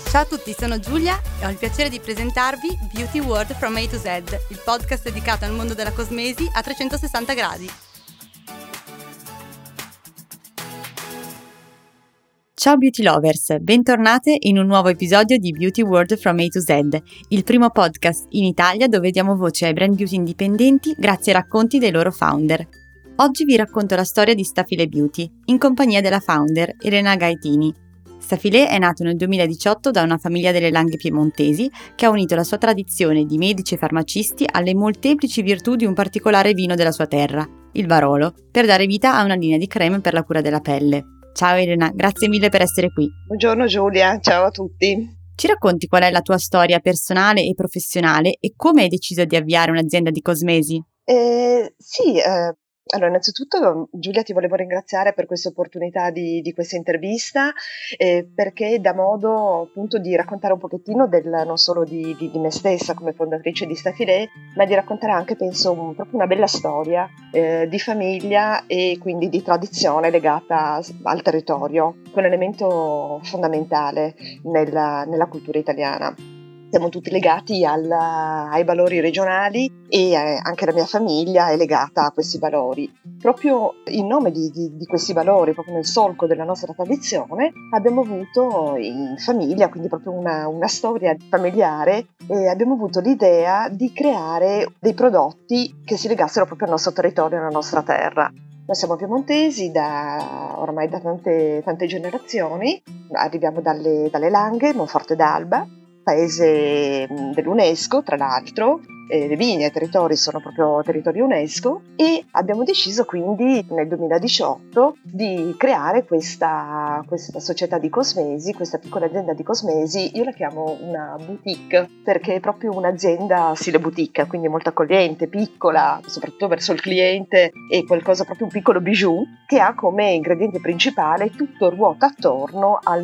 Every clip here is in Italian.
Ciao a tutti, sono Giulia e ho il piacere di presentarvi Beauty World from A to Z, il podcast dedicato al mondo della cosmesi a 360 gradi. Ciao Beauty Lovers, bentornate in un nuovo episodio di Beauty World from A to Z, il primo podcast in Italia dove diamo voce ai brand beauty indipendenti grazie ai racconti dei loro founder. Oggi vi racconto la storia di Stafile Beauty, in compagnia della founder Elena Gaetini. Stafile è nato nel 2018 da una famiglia delle Langhe piemontesi che ha unito la sua tradizione di medici e farmacisti alle molteplici virtù di un particolare vino della sua terra, il Barolo, per dare vita a una linea di creme per la cura della pelle. Ciao Elena, grazie mille per essere qui. Buongiorno Giulia, ciao a tutti. Ci racconti qual è la tua storia personale e professionale e come hai deciso di avviare un'azienda di cosmesi? Allora innanzitutto Giulia ti volevo ringraziare per questa opportunità di questa intervista, perché dà modo appunto di raccontare un pochettino non solo di me stessa come fondatrice di Stafile, ma di raccontare anche penso proprio una bella storia di famiglia e quindi di tradizione legata al territorio, che è un elemento fondamentale nella cultura italiana. Siamo tutti legati ai valori regionali e anche la mia famiglia è legata a questi valori. Proprio in nome di questi valori, proprio nel solco della nostra tradizione, abbiamo avuto in famiglia, quindi proprio una storia familiare, e abbiamo avuto l'idea di creare dei prodotti che si legassero proprio al nostro territorio, alla nostra terra. Noi siamo piemontesi ormai da tante generazioni, arriviamo dalle Langhe, Monforte d'Alba, paese dell'UNESCO, tra l'altro, le vigne e i territori sono proprio territori UNESCO, e abbiamo deciso quindi nel 2018 di creare questa società di cosmesi, questa piccola azienda di cosmesi. Io la chiamo una boutique perché è proprio un'azienda stile boutique, quindi molto accogliente, piccola, soprattutto verso il cliente, e qualcosa proprio un piccolo bijou che ha come ingrediente principale tutto ruota attorno al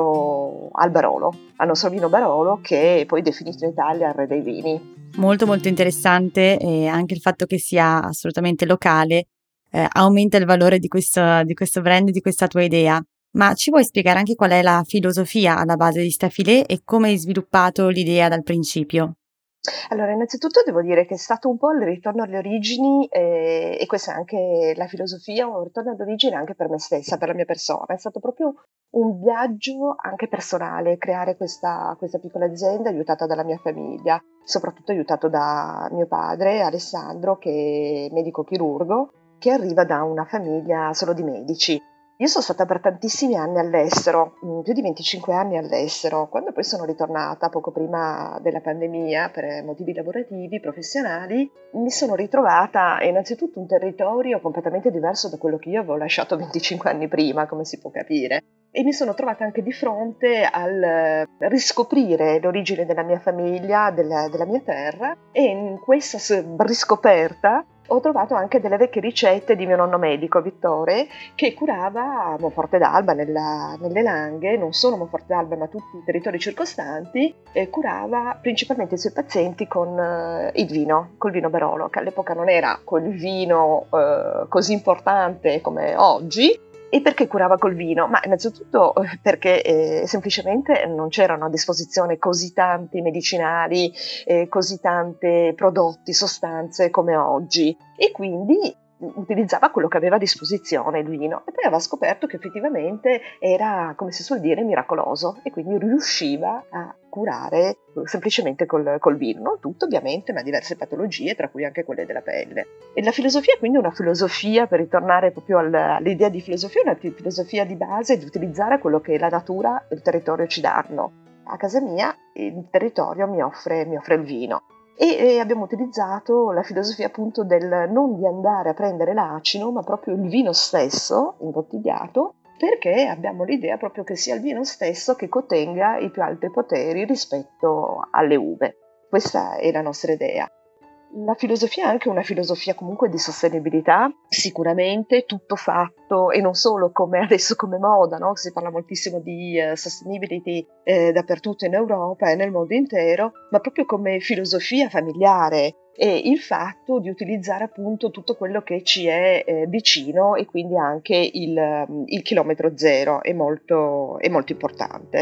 Barolo, al nostro vino Barolo, che è poi definito in Italia il re dei vini. Molto molto interessante, e anche il fatto che sia assolutamente locale aumenta il valore di questo brand, di questa tua idea. Ma ci vuoi spiegare anche qual è la filosofia alla base di Stafile e come hai sviluppato l'idea dal principio? Allora, innanzitutto devo dire che è stato un po' il ritorno alle origini, e questa è anche la filosofia, un ritorno alle origini anche per me stessa, per la mia persona. È stato proprio un viaggio anche personale, creare questa piccola azienda aiutata dalla mia famiglia, soprattutto aiutato da mio padre Alessandro, che è medico chirurgo, che arriva da una famiglia solo di medici. Io sono stata per tantissimi anni all'estero, più di 25 anni all'estero. Quando poi sono ritornata poco prima della pandemia per motivi lavorativi, professionali, mi sono ritrovata innanzitutto in un territorio completamente diverso da quello che io avevo lasciato 25 anni prima, come si può capire. E mi sono trovata anche di fronte al riscoprire l'origine della mia famiglia, della mia terra, e in questa riscoperta ho trovato anche delle vecchie ricette di mio nonno medico, Vittore, che curava Monforte d'Alba, nelle Langhe, non solo Monforte d'Alba ma tutti i territori circostanti, curava principalmente i suoi pazienti con il vino, col vino Barolo, che all'epoca non era quel vino così importante come oggi. E perché curava col vino? Ma innanzitutto perché semplicemente non c'erano a disposizione così tanti medicinali, così tante prodotti, sostanze come oggi, e quindi utilizzava quello che aveva a disposizione, il vino, e poi aveva scoperto che effettivamente era, come si suol dire, miracoloso, e quindi riusciva a curare semplicemente col vino, non tutto ovviamente, ma diverse patologie, tra cui anche quelle della pelle. E la filosofia è quindi una filosofia, per ritornare proprio all'idea di filosofia, una filosofia di base di utilizzare quello che la natura e il territorio ci danno. A casa mia il territorio mi offre il vino. E abbiamo utilizzato la filosofia appunto del non di andare a prendere l'acino, ma proprio il vino stesso imbottigliato, perché abbiamo l'idea proprio che sia il vino stesso che contenga i più alti poteri rispetto alle uve. Questa è la nostra idea. La filosofia è anche una filosofia comunque di sostenibilità, sicuramente tutto fatto, e non solo come adesso come moda, no? Si parla moltissimo di sustainability dappertutto in Europa e nel mondo intero, ma proprio come filosofia familiare, e il fatto di utilizzare appunto tutto quello che ci è vicino, e quindi anche il chilometro zero è molto importante.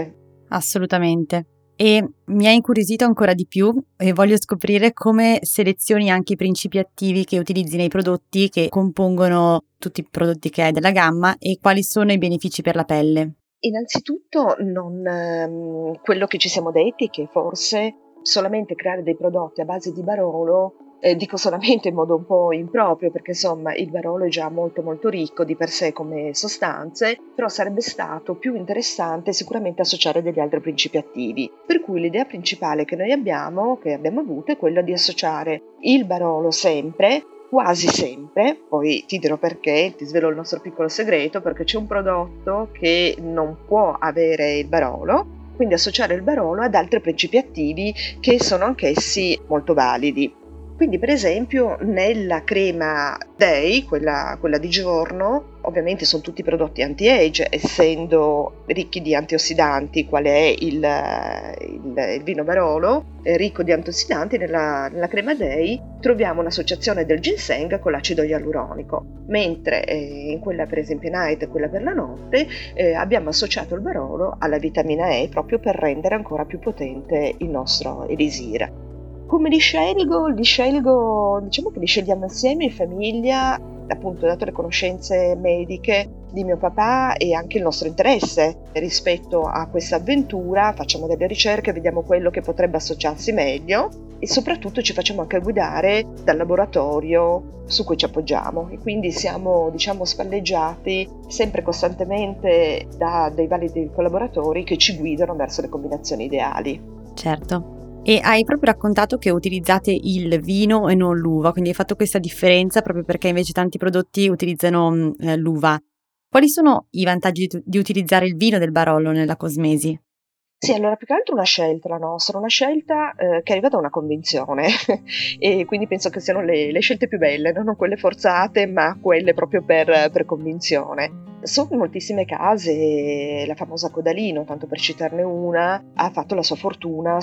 Assolutamente. E mi ha incuriosito ancora di più e voglio scoprire come selezioni anche i principi attivi che utilizzi nei prodotti che compongono tutti i prodotti che hai della gamma e quali sono i benefici per la pelle. Innanzitutto quello che ci siamo detti, che forse solamente creare dei prodotti a base di Barolo, dico solamente in modo un po' improprio, perché insomma il Barolo è già molto molto ricco di per sé come sostanze, però sarebbe stato più interessante sicuramente associare degli altri principi attivi. Per cui l'idea principale che che abbiamo avuto, è quella di associare il Barolo sempre, quasi sempre, poi ti dirò perché, ti svelo il nostro piccolo segreto, perché c'è un prodotto che non può avere il Barolo, quindi associare il Barolo ad altri principi attivi che sono anch'essi molto validi. Quindi per esempio nella crema Day, quella di giorno, ovviamente sono tutti prodotti anti-age, essendo ricchi di antiossidanti, quale è il vino Barolo, ricco di antiossidanti. Nella crema Day troviamo un'associazione del ginseng con l'acido ialuronico, mentre in quella per esempio Night, quella per la notte, abbiamo associato il Barolo alla vitamina E proprio per rendere ancora più potente il nostro elisir. Come li scelgo? Diciamo che li scegliamo insieme in famiglia, appunto dato le conoscenze mediche di mio papà e anche il nostro interesse rispetto a questa avventura. Facciamo delle ricerche, vediamo quello che potrebbe associarsi meglio e soprattutto ci facciamo anche guidare dal laboratorio su cui ci appoggiamo, e quindi siamo, diciamo, spalleggiati sempre costantemente da dei validi collaboratori che ci guidano verso le combinazioni ideali. Certo. E hai proprio raccontato che utilizzate il vino e non l'uva, quindi hai fatto questa differenza proprio perché invece tanti prodotti utilizzano l'uva. Quali sono i vantaggi di utilizzare il vino del Barolo nella cosmesi? Sì, allora più che altro una scelta la nostra, una scelta che arriva da una convinzione e quindi penso che siano le scelte più belle, non quelle forzate, ma quelle proprio per convinzione. Sono moltissime case, la famosa Codalino, tanto per citarne una, ha fatto la sua fortuna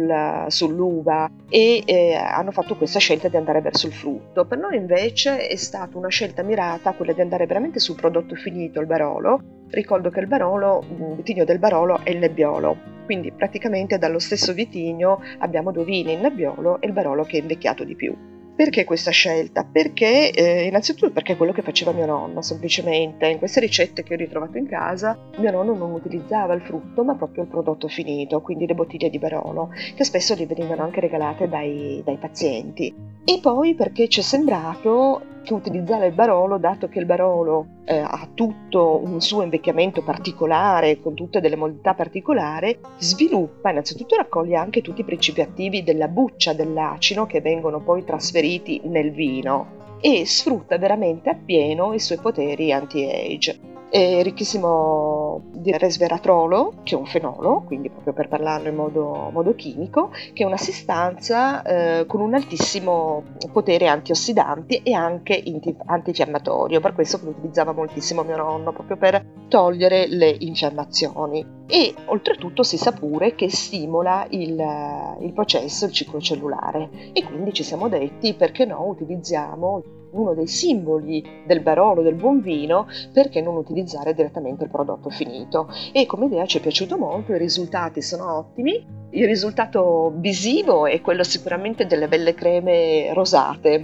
sull'uva e hanno fatto questa scelta di andare verso il frutto. Per noi invece è stata una scelta mirata, quella di andare veramente sul prodotto finito, il Barolo. Ricordo che il vitigno del Barolo è il Nebbiolo, quindi praticamente dallo stesso vitigno abbiamo due vini, il Nebbiolo e il Barolo che è invecchiato di più. Perché questa scelta? Perché innanzitutto perché è quello che faceva mio nonno, semplicemente. In queste ricette che ho ritrovato in casa, mio nonno non utilizzava il frutto, ma proprio il prodotto finito, quindi le bottiglie di Barolo, che spesso gli venivano anche regalate dai pazienti. E poi perché ci è sembrato che utilizzare il Barolo, dato che il Barolo ha tutto un suo invecchiamento particolare, con tutte delle modalità particolari, sviluppa, innanzitutto raccoglie anche tutti i principi attivi della buccia dell'acino che vengono poi trasferiti nel vino e sfrutta veramente appieno i suoi poteri anti-age. È ricchissimo di resveratrolo, che è un fenolo, quindi proprio per parlarlo in modo chimico, che è una sostanza con un altissimo potere antiossidanti e anche antinfiammatorio, per questo lo utilizzava moltissimo mio nonno, proprio per togliere le infiammazioni. E oltretutto si sa pure che stimola il processo, il ciclo cellulare, e quindi ci siamo detti perché no, utilizziamo uno dei simboli del Barolo, del buon vino, perché non utilizzare direttamente il prodotto finito. E come idea ci è piaciuto molto, i risultati sono ottimi, il risultato visivo è quello sicuramente delle belle creme rosate.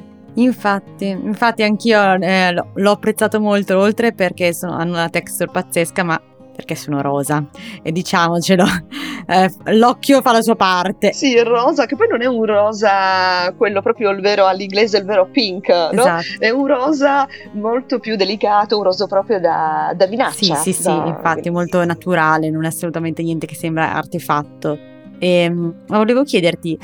Infatti anch'io l'ho apprezzato molto, oltre perché hanno una texture pazzesca, ma perché sono rosa, e diciamocelo, l'occhio fa la sua parte. Sì, il rosa, che poi non è un rosa, quello proprio il vero, all'inglese il vero pink, no? Esatto. È un rosa molto più delicato, un rosa proprio da vinaccia. Sì, infatti molto naturale, non è assolutamente niente che sembra artefatto. Ma volevo chiederti,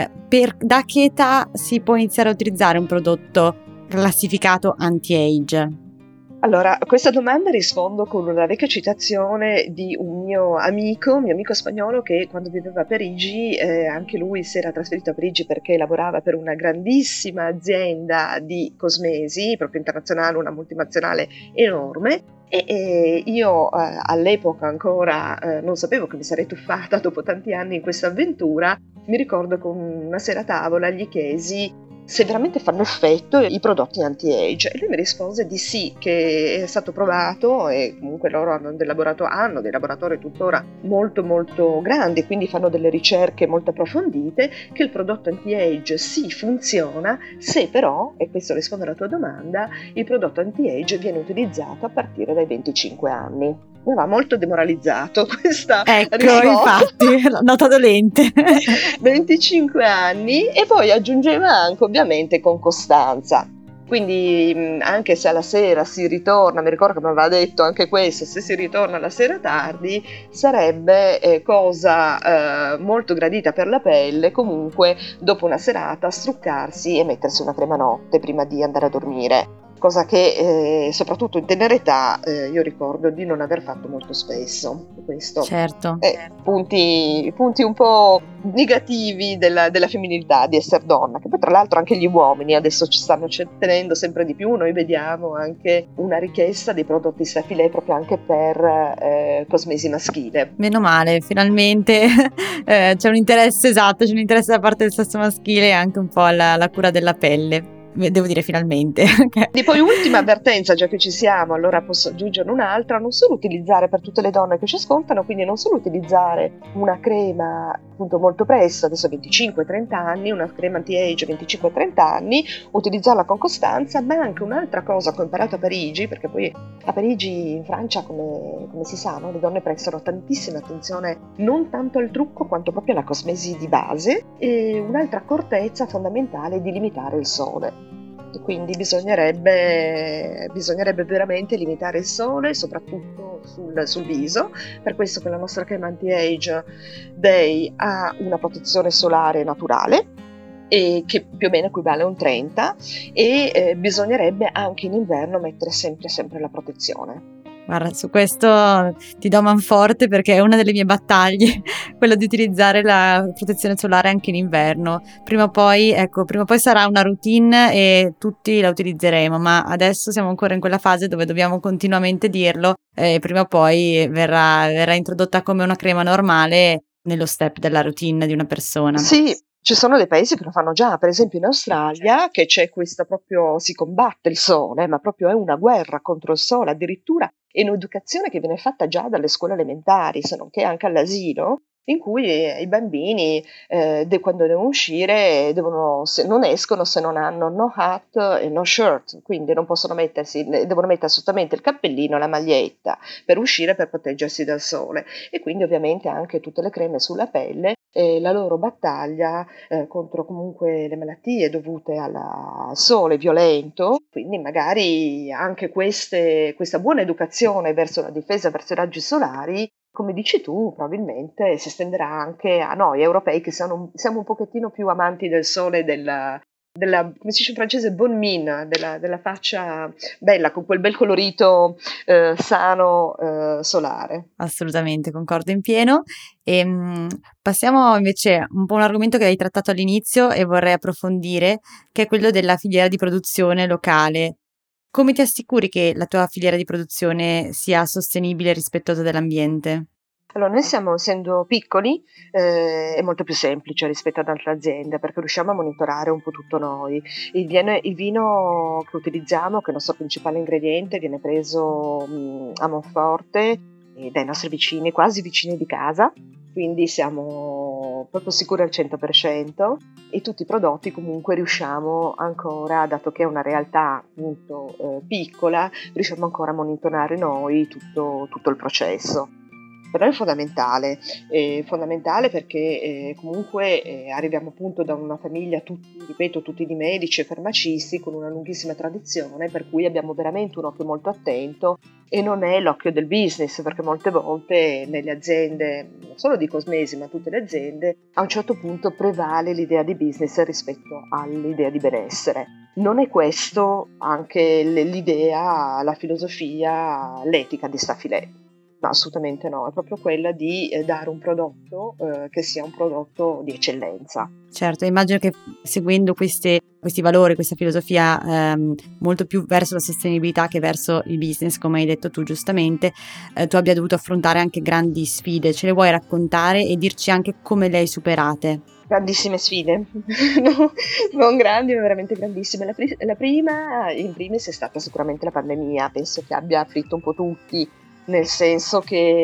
da che età si può iniziare a utilizzare un prodotto classificato anti-age? Allora, a questa domanda rispondo con una vecchia citazione di un mio amico spagnolo, che quando viveva a Parigi, anche lui si era trasferito a Parigi perché lavorava per una grandissima azienda di cosmesi, proprio internazionale, una multinazionale enorme, e io all'epoca ancora non sapevo che mi sarei tuffata dopo tanti anni in questa avventura. Mi ricordo che una sera a tavola gli chiesi: se veramente fanno effetto i prodotti anti-age. E lui mi rispose di sì, che è stato provato e comunque loro hanno dei laboratori tuttora molto molto grandi, quindi fanno delle ricerche molto approfondite, che il prodotto anti-age sì funziona, se però, e questo risponde alla tua domanda, il prodotto anti-age viene utilizzato a partire dai 25 anni. Mi aveva molto demoralizzato questa Ecco, risposta. infatti, nota dolente. 25 anni, e poi aggiungeva anche ovviamente con costanza. Quindi anche se alla sera si ritorna, mi ricordo che mi aveva detto anche questo, se si ritorna alla sera tardi sarebbe cosa molto gradita per la pelle, comunque dopo una serata struccarsi e mettersi una crema notte prima di andare a dormire. Cosa che soprattutto in tenera età io ricordo di non aver fatto molto spesso. Questo Certo. punti un po' negativi della femminilità, di essere donna, che poi tra l'altro anche gli uomini adesso ci stanno tenendo sempre di più. Noi vediamo anche una richiesta dei prodotti Stafilè proprio anche per cosmesi maschile. Meno male, finalmente c'è un interesse, esatto, c'è un interesse da parte del sesso maschile e anche un po' alla cura della pelle. Devo dire finalmente. E poi ultima avvertenza, già che ci siamo, allora posso aggiungere un'altra: non solo utilizzare, per tutte le donne che ci ascoltano, quindi non solo utilizzare una crema appunto molto presto, adesso 25-30 anni, una crema anti-age 25-30 anni, utilizzarla con costanza, ma anche un'altra cosa che ho imparato a Parigi, perché poi a Parigi, in Francia, come si sa, no? Le donne prestano tantissima attenzione non tanto al trucco quanto proprio alla cosmesi di base, e un'altra accortezza fondamentale è di limitare il sole. Quindi bisognerebbe veramente limitare il sole, soprattutto sul viso. Per questo che la nostra crema anti-age Day ha una protezione solare naturale, e che più o meno equivale a un 30, e bisognerebbe anche in inverno mettere sempre la protezione. Guarda, su questo ti do manforte perché è una delle mie battaglie, quella di utilizzare la protezione solare anche in inverno. Prima o poi sarà una routine e tutti la utilizzeremo, ma adesso siamo ancora in quella fase dove dobbiamo continuamente dirlo, e prima o poi verrà introdotta come una crema normale nello step della routine di una persona. Sì, ci sono dei paesi che lo fanno già, per esempio in Australia, che c'è questa proprio, si combatte il sole, ma proprio è una guerra contro il sole, addirittura è un'educazione che viene fatta già dalle scuole elementari, se non che anche all'asilo, in cui i bambini quando devono uscire non escono se non hanno no hat e no shirt, quindi non possono devono mettere assolutamente il cappellino e la maglietta per uscire, per proteggersi dal sole. E quindi ovviamente anche tutte le creme sulla pelle, la loro battaglia contro comunque le malattie dovute al sole violento, quindi magari anche questa buona educazione verso la difesa verso i raggi solari, come dici tu, probabilmente si estenderà anche a noi europei, che siamo un pochettino più amanti del sole, della, come si dice in francese, bonne mine, della faccia bella, con quel bel colorito sano solare. Assolutamente, concordo in pieno. Passiamo invece un po' a un argomento che hai trattato all'inizio e vorrei approfondire, che è quello della filiera di produzione locale. Come ti assicuri che la tua filiera di produzione sia sostenibile e rispettosa dell'ambiente? Allora, noi essendo piccoli, è molto più semplice rispetto ad altre aziende, perché riusciamo a monitorare un po' tutto noi. Il vino che utilizziamo, che è il nostro principale ingrediente, viene preso a Monforte dai nostri vicini, quasi vicini di casa, quindi siamo proprio sicuri al 100%, e tutti i prodotti comunque riusciamo ancora, dato che è una realtà appunto piccola, riusciamo ancora a monitorare noi tutto il processo. Però è fondamentale perché comunque arriviamo appunto da una famiglia tutti di medici e farmacisti con una lunghissima tradizione, per cui abbiamo veramente un occhio molto attento, e non è l'occhio del business, perché molte volte nelle aziende, non solo di cosmesi ma tutte le aziende, a un certo punto prevale l'idea di business rispetto all'idea di benessere. Non è questo anche l'idea, la filosofia, l'etica di Stafilè? No, assolutamente no, è proprio quella di dare un prodotto che sia un prodotto di eccellenza. Certo, immagino che seguendo questi valori, questa filosofia molto più verso la sostenibilità che verso il business, come hai detto tu giustamente, tu abbia dovuto affrontare anche grandi sfide. Ce le vuoi raccontare e dirci anche come le hai superate? Grandissime sfide, no, non grandi, ma veramente grandissime. La prima, in primis, è stata sicuramente la pandemia. Penso che abbia afflitto un po' tutti, nel senso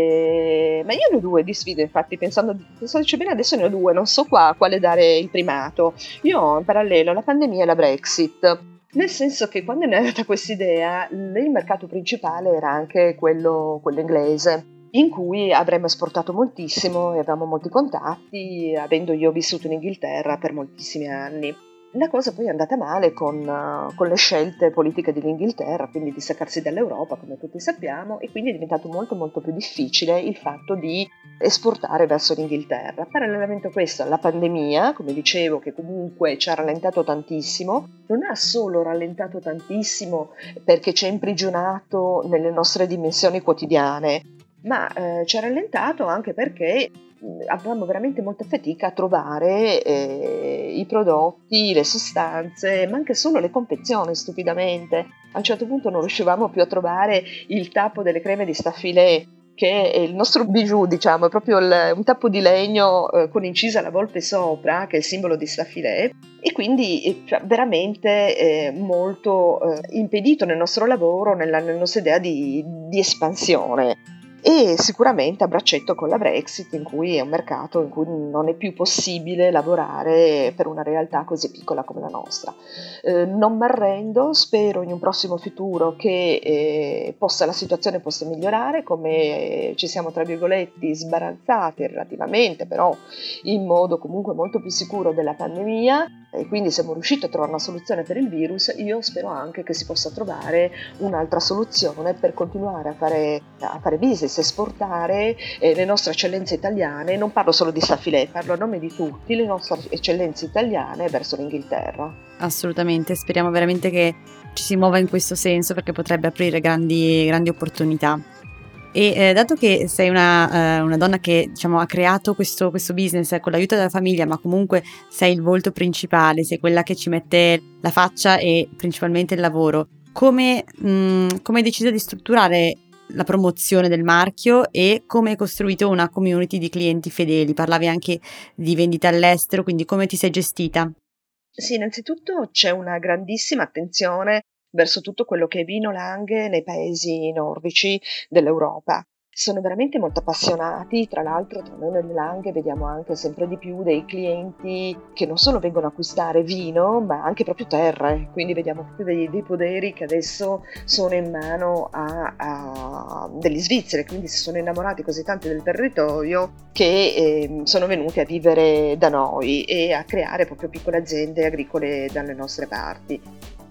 che ma io ne ho 2 di sfide, infatti pensandoci bene adesso ne ho 2, non so qua a quale dare il primato. Io ho in parallelo la pandemia e la Brexit, nel senso che quando è nata quest'idea, il mercato principale era anche quello inglese, in cui avremmo esportato moltissimo e avevamo molti contatti, avendo io vissuto in Inghilterra per moltissimi anni. La cosa poi è andata male con le scelte politiche dell'Inghilterra, quindi di staccarsi dall'Europa, come tutti sappiamo, e quindi è diventato molto molto più difficile il fatto di esportare verso l'Inghilterra. Parallelamente a questo, la pandemia, come dicevo, che comunque ci ha rallentato tantissimo, non ha solo rallentato tantissimo perché ci ha imprigionato nelle nostre dimensioni quotidiane, ma ci ha rallentato anche perché avevamo veramente molta fatica a trovare i prodotti, le sostanze, ma anche solo le confezioni, stupidamente. A un certo punto non riuscivamo più a trovare il tappo delle creme di Staphylé, che è il nostro bijou, diciamo, è proprio un tappo di legno con incisa la volpe sopra, che è il simbolo di Staphylé, e quindi cioè, veramente molto impedito nel nostro lavoro, nella nostra idea di espansione. E sicuramente a braccetto con la Brexit, in cui è un mercato in cui non è più possibile lavorare per una realtà così piccola come la nostra. Non mi arrendo, spero in un prossimo futuro che la situazione possa migliorare, come ci siamo tra virgolette sbarazzati relativamente, però in modo comunque molto più sicuro della pandemia, e quindi siamo riusciti a trovare una soluzione per il virus. Io spero anche che si possa trovare un'altra soluzione per continuare a fare business, esportare le nostre eccellenze italiane. Non parlo solo di Staphylé, parlo a nome di tutti, le nostre eccellenze italiane verso l'Inghilterra. Assolutamente, speriamo veramente che ci si muova in questo senso, perché potrebbe aprire grandi opportunità. E dato che sei una donna che, diciamo, ha creato questo business con l'aiuto della famiglia, ma comunque sei il volto principale, sei quella che ci mette la faccia e principalmente il lavoro, come hai deciso di strutturare la promozione del marchio e come hai costruito una community di clienti fedeli? Parlavi anche di vendita all'estero, quindi come ti sei gestita? Sì, innanzitutto c'è una grandissima attenzione verso tutto quello che è vino Langhe nei paesi nordici dell'Europa. Sono veramente molto appassionati, tra l'altro tra noi nelle Langhe vediamo anche sempre di più dei clienti che non solo vengono a acquistare vino, ma anche proprio terre, quindi vediamo proprio dei poderi che adesso sono in mano degli svizzeri, quindi si sono innamorati così tanto del territorio che sono venuti a vivere da noi e a creare proprio piccole aziende agricole dalle nostre parti.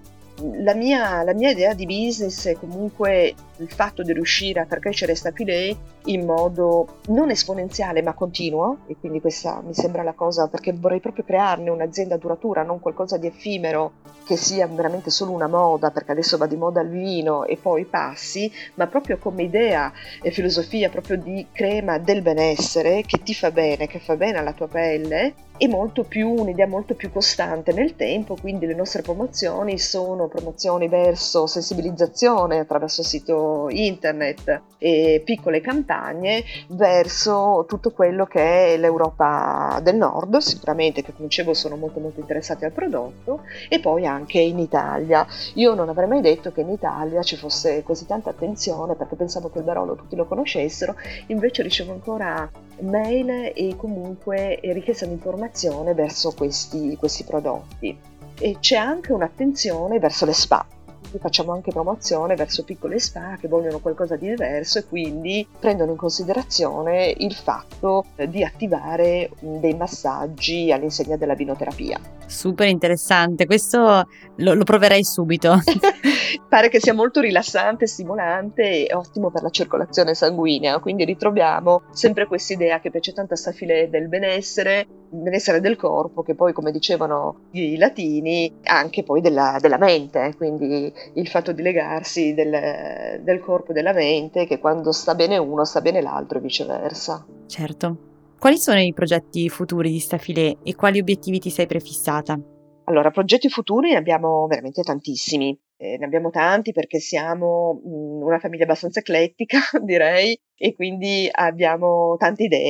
La mia idea di business è comunque il fatto di riuscire a far crescere Staphylé in modo non esponenziale ma continuo, e quindi questa mi sembra la cosa, perché vorrei proprio crearne un'azienda duratura, non qualcosa di effimero che sia veramente solo una moda, perché adesso va di moda il vino e poi passi, ma proprio come idea e filosofia proprio di crema del benessere che ti fa bene, che fa bene alla tua pelle, e un'idea molto più costante nel tempo. Quindi le nostre promozioni sono promozioni verso sensibilizzazione attraverso il sito internet e piccole campagne verso tutto quello che è l'Europa del Nord, sicuramente, che come dicevo sono molto molto interessati al prodotto, e poi anche in Italia. Io non avrei mai detto che in Italia ci fosse così tanta attenzione, perché pensavo che il Barolo tutti lo conoscessero, invece ricevo ancora mail e comunque richiesta di informazione verso questi prodotti. E c'è anche un'attenzione verso le spa. Quindi facciamo anche promozione verso piccole spa che vogliono qualcosa di diverso e quindi prendono in considerazione il fatto di attivare dei massaggi all'insegna della vinoterapia. Super interessante, questo lo proverei subito. Pare che sia molto rilassante, stimolante e ottimo per la circolazione sanguigna, quindi ritroviamo sempre questa idea che piace tanto a Staphylé del benessere del corpo, che poi, come dicevano i latini, anche poi della mente, quindi il fatto di legarsi del corpo e della mente, che quando sta bene uno sta bene l'altro e viceversa. Certo. Quali sono i progetti futuri di Staphylé e quali obiettivi ti sei prefissata? Allora, progetti futuri ne abbiamo veramente tantissimi. Ne abbiamo tanti perché siamo una famiglia abbastanza eclettica, direi, e quindi abbiamo tante idee.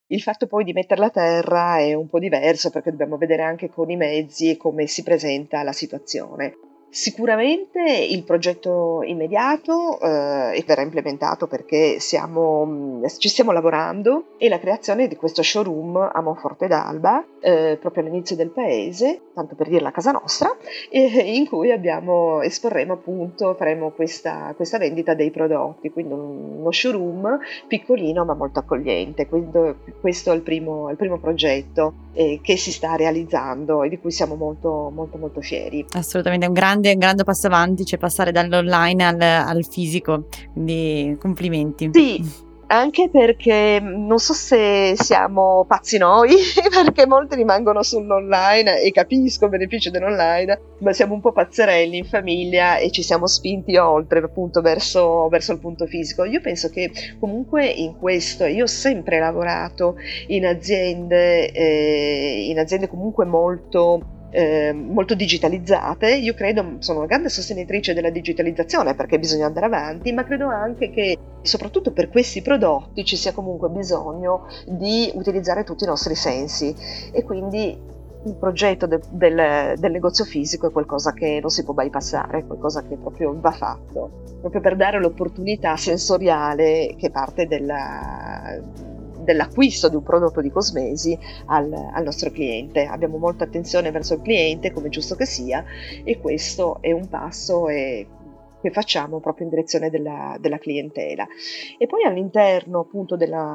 Il fatto poi di metterla a terra è un po' diverso perché dobbiamo vedere anche con i mezzi e come si presenta la situazione. Sicuramente il progetto immediato e verrà implementato perché ci stiamo lavorando, e la creazione di questo showroom a Monforte d'Alba, proprio all'inizio del paese, tanto per dirla a casa nostra, in cui esporremo appunto, faremo questa vendita dei prodotti, quindi uno showroom piccolino ma molto accogliente. Quindi questo è il primo progetto che si sta realizzando e di cui siamo molto molto molto fieri. Assolutamente, è un grande passo avanti, cioè passare dall'online al fisico, quindi complimenti. Sì, anche perché non so se siamo pazzi noi, perché molti rimangono sull'online, e capisco il beneficio dell'online, ma siamo un po' pazzerelli in famiglia e ci siamo spinti oltre, appunto, verso il punto fisico. Io penso che comunque in questo, io ho sempre lavorato in aziende comunque molto digitalizzate. Io sono una grande sostenitrice della digitalizzazione perché bisogna andare avanti, ma credo anche che soprattutto per questi prodotti ci sia comunque bisogno di utilizzare tutti i nostri sensi, e quindi il progetto del negozio fisico è qualcosa che non si può bypassare, è qualcosa che proprio va fatto, proprio per dare l'opportunità sensoriale che parte dell'acquisto di un prodotto di cosmesi al nostro cliente. Abbiamo molta attenzione verso il cliente, come giusto che sia, e questo è un passo che facciamo proprio in direzione della clientela. E poi all'interno appunto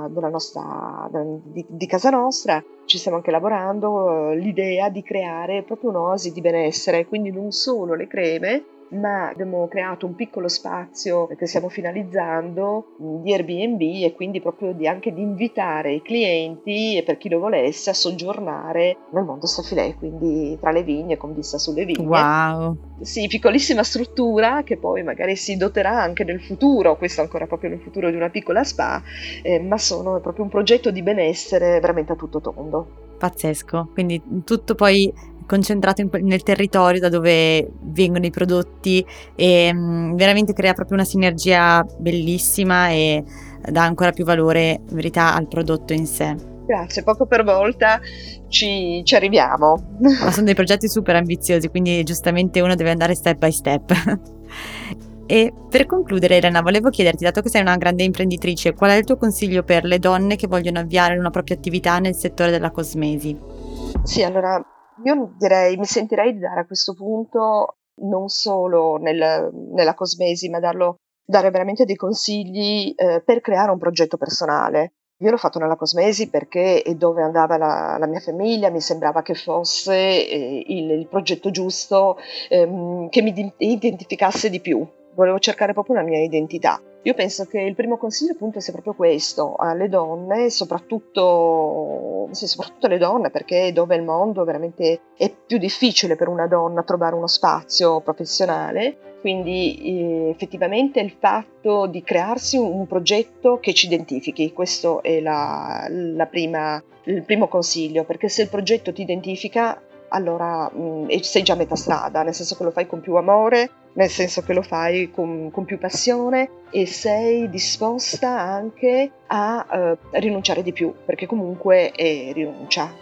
di casa nostra ci stiamo anche lavorando l'idea di creare proprio un'oasi di benessere, quindi non solo le creme, ma abbiamo creato un piccolo spazio che stiamo finalizzando di Airbnb, e quindi proprio anche di invitare i clienti, e per chi lo volesse, a soggiornare nel mondo stafilè, quindi tra le vigne, con vista sulle vigne. Wow! Sì, piccolissima struttura che poi magari si doterà anche nel futuro, questo ancora proprio nel futuro, di una piccola spa, ma sono proprio un progetto di benessere veramente a tutto tondo. Pazzesco, quindi tutto poi concentrato nel territorio da dove vengono i prodotti, e veramente crea proprio una sinergia bellissima e dà ancora più valore, in verità, al prodotto in sé. Grazie, poco per volta ci arriviamo. Ma sono dei progetti super ambiziosi, quindi giustamente uno deve andare step by step. E per concludere, Elena, volevo chiederti, dato che sei una grande imprenditrice, qual è il tuo consiglio per le donne che vogliono avviare una propria attività nel settore della cosmesi? Sì, allora io mi sentirei di dare a questo punto non solo nella cosmesi, ma dare veramente dei consigli per creare un progetto personale. Io l'ho fatto nella cosmesi perché è dove andava la mia famiglia, mi sembrava che fosse il progetto giusto, che mi identificasse di più. Volevo cercare proprio una mia identità. Io penso che il primo consiglio appunto sia proprio questo, alle donne, soprattutto alle donne, perché è dove il mondo veramente è più difficile per una donna trovare uno spazio professionale. Quindi effettivamente il fatto di crearsi un progetto che ci identifichi, questo è il primo consiglio, perché se il progetto ti identifica, allora sei già a metà strada, nel senso che lo fai con più amore, nel senso che lo fai con più passione, e sei disposta anche a rinunciare di più, perché comunque è rinuncia.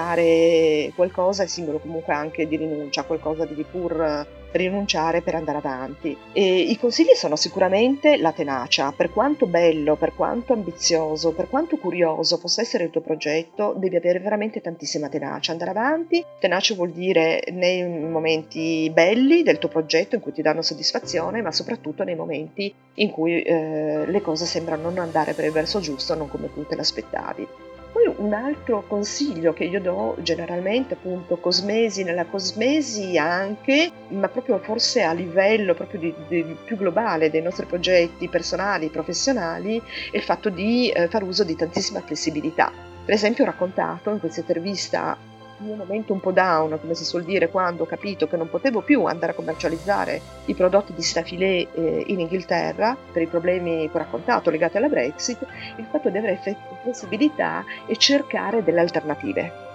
Creare qualcosa è simbolo comunque anche di rinuncia, qualcosa di pur rinunciare per andare avanti. E i consigli sono sicuramente la tenacia. Per quanto bello, per quanto ambizioso, per quanto curioso possa essere il tuo progetto, devi avere veramente tantissima tenacia, andare avanti. Tenacia vuol dire nei momenti belli del tuo progetto in cui ti danno soddisfazione, ma soprattutto nei momenti in cui le cose sembrano non andare per il verso giusto, non come tu te l'aspettavi. Poi un altro consiglio che io do generalmente, appunto, nella cosmesi anche, ma proprio forse a livello proprio di più globale dei nostri progetti personali, professionali, è il fatto di far uso di tantissima flessibilità. Per esempio ho raccontato in questa intervista il mio momento un po' down, come si suol dire, quando ho capito che non potevo più andare a commercializzare i prodotti di stafilè in Inghilterra per i problemi che ho raccontato legati alla Brexit, il fatto di avere flessibilità e cercare delle alternative.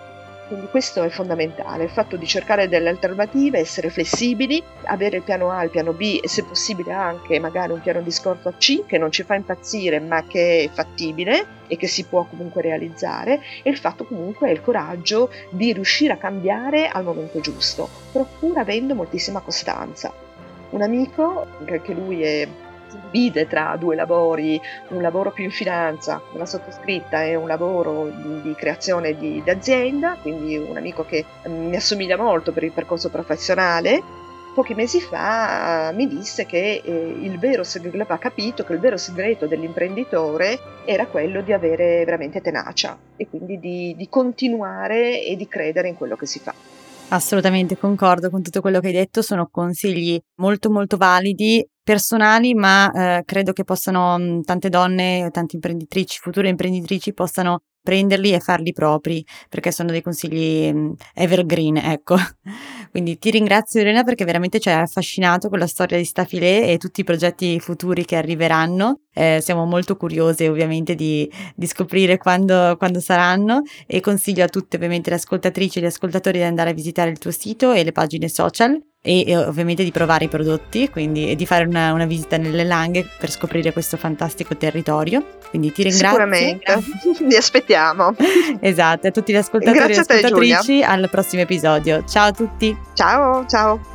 Quindi questo è fondamentale, il fatto di cercare delle alternative, essere flessibili, avere il piano A, il piano B e se possibile anche magari un piano di scorta C che non ci fa impazzire ma che è fattibile e che si può comunque realizzare, e il fatto comunque è il coraggio di riuscire a cambiare al momento giusto, però pur avendo moltissima costanza. Un amico, che anche lui divide tra due lavori, un lavoro più in finanza della sottoscritta e un lavoro di creazione di azienda, quindi un amico che mi assomiglia molto per il percorso professionale, pochi mesi fa mi disse che aveva capito che il vero segreto dell'imprenditore era quello di avere veramente tenacia e quindi di continuare e di credere in quello che si fa. Assolutamente concordo con tutto quello che hai detto, sono consigli molto molto validi, personali, ma credo che possano tante donne, tante imprenditrici, future imprenditrici possano prenderli e farli propri, perché sono dei consigli evergreen, ecco. Quindi ti ringrazio Elena perché veramente ci hai affascinato con la storia di Stafilé e tutti i progetti futuri che arriveranno. Siamo molto curiose ovviamente di scoprire quando saranno, e consiglio a tutte ovviamente le ascoltatrici e gli ascoltatori di andare a visitare il tuo sito e le pagine social e ovviamente di provare i prodotti, quindi e di fare una visita nelle Langhe per scoprire questo fantastico territorio. Quindi ti ringrazio. Sicuramente, vi aspettiamo. Esatto, a tutti gli ascoltatori e Grazie a te, Giulia. ascoltatrici, al prossimo episodio. Ciao a tutti. Ciao, ciao.